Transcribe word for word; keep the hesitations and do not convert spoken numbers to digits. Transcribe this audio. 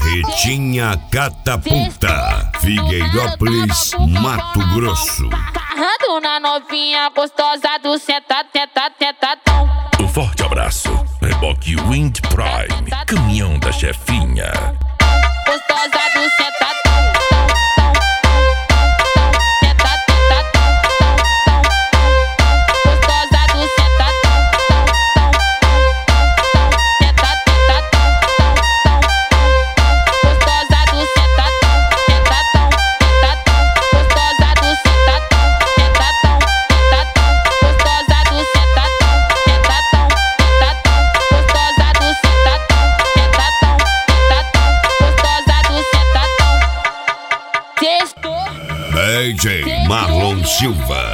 Barretinha Catapulta, Figueirópolis, Mato Grosso. Agarrando na novinha gostosa do senta, tenta, tentatão. Um forte abraço, Reboque Wind Prime, caminhão da chefinha. Gostosa do senta. D J Marlon Silva.